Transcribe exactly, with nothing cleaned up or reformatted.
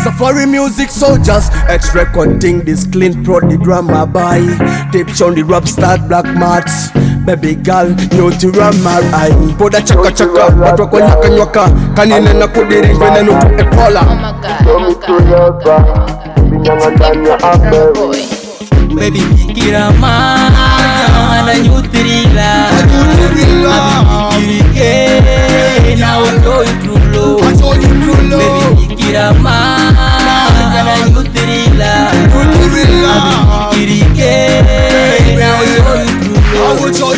Safari music soldiers, X record thing, this clean pro the drama by. Tips on the rap start black mats. Baby girl, you to run my eye. Poda chaka chaka, watu wako nyaka nyaka. Kanine na kudiri vene nutu epola. Oh my god, oh my god, oh my god. Boy. Baby kirama na nyutrila kirike na uto itrulo. Baby kirama na nyutrila kirike na uto itrulo.